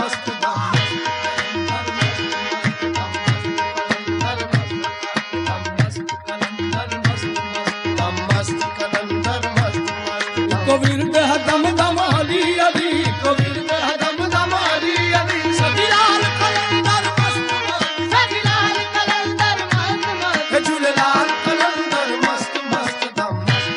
मस्त दम मस्त कलंदर मस्त कबीर दे दम दम अली अली कबीर दे दम दम अली अली सजीलाल कलंदर मस्त सजीलाल कलंदर मस्त मस्त झूलेलाल कलंदर मस्त मस्त दम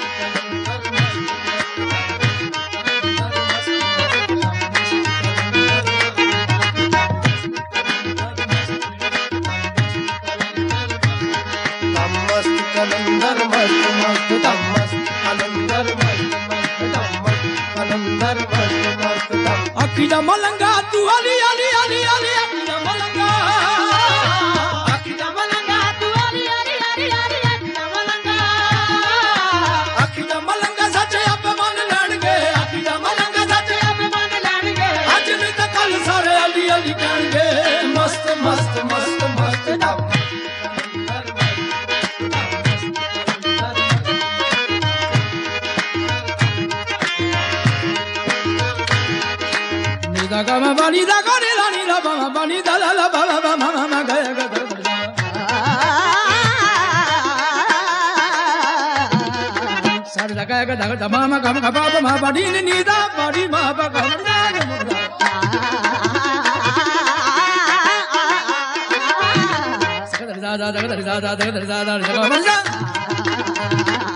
मस्त कलंदर मस्त मस्त दम मस्त कलंदर मस्त मस्त दम मस्त कलंदर मस्त मस्त दम अखिया मलंगा तू अली अली अली अली अखिया मलंगा तू अली अली अली अली अखिया मलंगा सच्चे अब मन लड़गे अखिया मलंगा सच्चे अब मन लड़गे आज नहीं तो कल सारे अली अली करेंगे मस्त मस्त मस्त मस्त दम गा मा बानी दा गा रे लानी ला बा बानी दा ला ला बा बा मा मा गा गा सारे दा गा गा दा मा मा गा मा बा मा बानी नी दा बानी मा बा गा दा दा दा दा दा दा दा दा दा दा